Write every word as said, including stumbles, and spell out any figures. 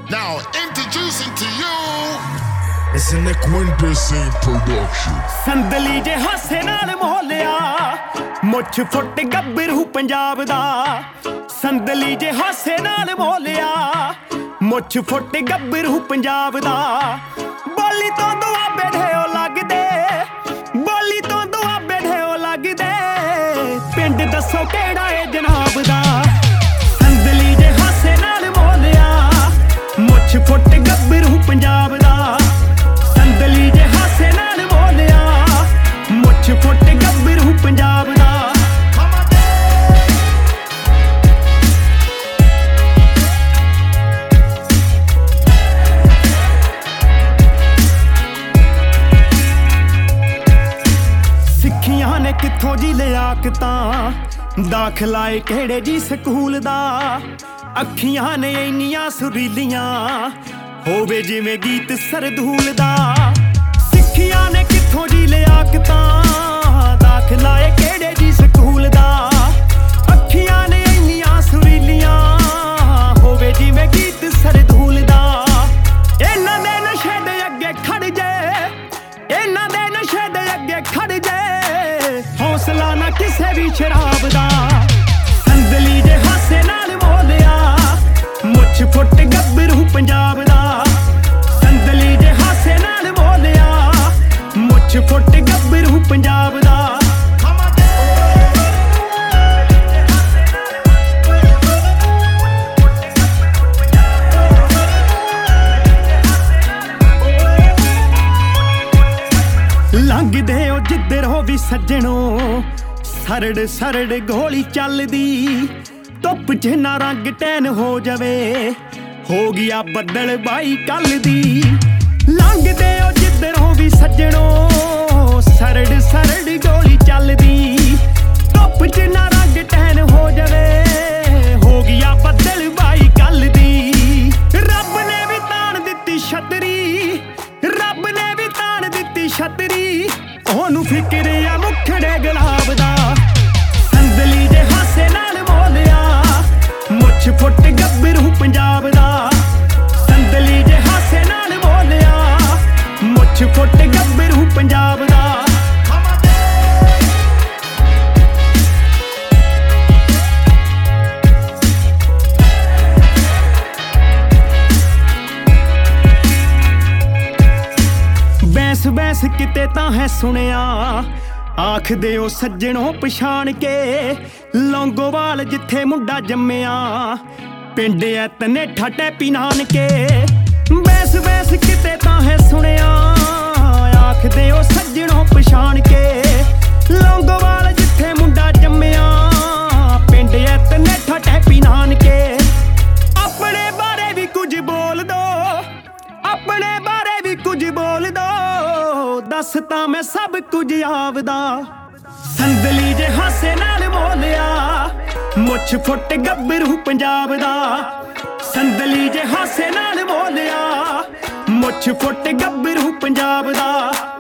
Now introducing to you, it's an Equinderson production. ਸੰਦਲੀ ਜੇ ਹਾਸੇ ਨਾਲ ਮੋਲਿਆ ਮੁੱਛ ਫੁੱਟ ਗੱਭਰੂ ਪੰਜਾਬ ਦਾ। ਸੰਦਲੀ ਜੇ ਹਾਸੇ ਨਾਲ ਮੋਲਿਆ ਮੁੱਛ ਫੁੱਟ ਗੱਭਰੂ ਪੰਜਾਬ ਦਾ। ਬੋਲੀ ਤੋਂ ਦੁਆਬੇ ਢੇਓ ਲੱਗਦੇ, ਬੋਲੀ ਤੋਂ ਦੁਆਬੇ ਢੇਓ ਲੱਗਦੇ। ਪਿੰਡ ਦੱਸੋ ਕਿਹੜਾ ਏ ਜਨਾਬ ਦਾ। ਸੰਦਲੀ ਜੇ ਹਾਸੇ ਨਾਲ ਮੋਲਿਆ ਮੁੱਛ ਫੁੱਟ ਗੱਭਰੂ ਪੰਜਾਬ ਦਾ। ਸੰਦਲੀ ਜੇ ਹਾਸੇ ਨਾਲ ਬੋਲਿਆ ਮੁੱਛ ਫੁੱਟ ਗੱਭਰੂ ਪੰਜਾਬ ਦਾ। ਸਿੱਖੀਆਂ ਨੇ ਕਿੱਥੋਂ ਜੀ ਲਿਆਕਤਾਂ, ਦਾਖਲਾ ਏ ਕਿਹੜੇ ਜੀ ਸਕੂਲ ਦਾ। ਅੱਖੀਆਂ ਨੇ ਇੰਨੀਆਂ ਸੁਰੀਲੀਆਂ, ਹੋਵੇ ਜਿਵੇਂ ਗੀਤ ਸਰਦੂਲ ਦਾ। ਸਿੱਖੀਆਂ ਨੇ ਕਿੱਥੋਂ ਜੀ ਲਿਆਕਤਾਂ, ਦਾਖਲਾ ਏ ਕਿਹੜੇ ਜੀ ਸਕੂਲ ਦਾ। ਅੱਖੀਆਂ ਨੇ ਇੰਨੀਆਂ ਸੁਰੀਲੀਆਂ, ਹੋਵੇ ਜਿਵੇਂ ਗੀਤ ਸਰਦੂਲ ਦਾ। ਇਹਨਾਂ ਦੇ ਨਸ਼ੇ ਦੇ ਅੱਗੇ ਖੜ ਜੇ, ਇਹਨਾਂ ਦੇ ਨਸ਼ੇ ਦੇ ਅੱਗੇ ਖੜ ਜੇ। ਹੌਸਲਾ ਨਾ ਕਿਸੇ ਵੀ ਸ਼ਰਾਬ ਦਾ। ਸੰਦਲੀ ਜੇ ਹਾਸੇ ਨਾਲ ਬੋਲਿਆ ਮੁੱਛ ਫੁੱਟ ਗੱਭਰੂ ਪੰਜਾਬ ਦਾ। ਸੰਦਲੀ ਜੇ ਹਾਸੇ ਨਾਲ ਬੋਲਿਆ ਮੁੱਛ ਫੁੱਟ ਗੱਭਰੂ ਪੰਜਾਬ ਦਾ। ਲੰਘਦੇ ਹੋ ਜਿੱਧਰੋਂ ਵੀ ਸੱਜਣੋ, ਸਰੜ ਸਰੜ ਗੋਲੀ ਚੱਲਦੀ। ਧੁੱਪ 'ਚ ਨਾ ਰੰਗ ਟੈਨ ਹੋ ਜਾਵੇ, ਹੋ ਗਿਆ ਬੱਦਲ ਬਾਈ ਕੱਲ ਦੀ। ਲੰਘਦੇ ਹੋ ਜਿੱਧਰੋਂ ਵੀ ਸੱਜਣੋ, ਸਰੜ ਸਰੜ ਗੋਲੀ ਚੱਲਦੀ। ਧੁੱਪ 'ਚ ਨਾ ਰੰਗ ਟੈਨ ਹੋ ਜਾਵੇ, ਹੋ ਗਿਆ ਬੱਦਲ ਬਾਈ ਕੱਲ ਦੀ। ਰੱਬ ਨੇ ਵੀ ਤਾਣ ਦਿੱਤੀ ਛਤਰੀ, ਰੱਬ ਨੇ ਵੀ ਤਾਣ ਦਿੱਤੀ ਛਤਰੀ। ਉਹਨੂੰ ਫਿਕਰ ਆ ਮੁਖੜੇ ਗੁਲਾਬ ਦਾ। ਸੰਦਲੀ ਜੇ ਹਾਸੇ ਨਾਲ ਬੋਲਿਆ ਮੁੱਛ ਫੁੱਟ ਗੱਭਰੂ ਪੰਜਾਬ ਦਾ। ਸੰਦਲੀ ਜੇ ਹਾਸੇ ਨਾਲ ਬੋਲਿਆ ਮੁੱਛ ਫੁੱਟ ਗੱਭਰੂ ਪੰਜਾਬ ਦਾ। ਬੈਂਸ ਬੈਂਸ ਕਿਤੇ ਤਾਂ ਹੈ ਸੁਣਿਆ, ਆਖਦੇ ਓ ਸੱਜਣੋਂ ਪਛਾਣ ਕੇ। ਲੌਂਗੋਵਾਲ ਜਿੱਥੇ ਮੁੰਡਾ ਜੰਮਿਆ, ਪਿੰਡ ਐ ਤਨੇਠਾ ਟੈਪੀ ਨਾਨਕੇ। ਬੈਂਸ ਬੈਂਸ ਕਿਤੇ ਤਾਂ ਹੈ ਸੁਣਿਆ, ਆਖਦੇ ਓ ਸੱਜਣੋਂ ਪਛਾਣ ਕੇ। ਲੌਂਗੋਵਾਲ ਜਿੱਥੇ ਮੁੰਡਾ ਜੰਮਿਆ, ਪਿੰਡ ਐ ਤਨੇਠਾ ਟੈਪੀ ਨਾਨਕੇ। ਆਪਣੇ ਬਾਰੇ ਵੀ ਕੁਝ ਬੋਲ ਦੋ, ਆਪਣੇ ਬਾਰੇ ਵੀ ਕੁਝ ਬੋਲ ਦੋ। ਦੱਸ ਤਾਂ ਮੈਂ ਸਭ ਕੁਝ ਆਪਦਾ। ਸੰਦਲੀ ਜੇ ਹਾਸੇ ਨਾਲ ਬੋਲਿਆ ਮੁੱਛ ਫੁੱਟ ਗੱਭਰੂ ਪੰਜਾਬ ਦਾ। ਸੰਦਲੀ ਜੇ ਹਾਸੇ ਨਾਲ ਬੋਲਿਆ ਮੁੱਛ ਫੁੱਟ ਗੱਭਰੂ ਪੰਜਾਬ ਦਾ।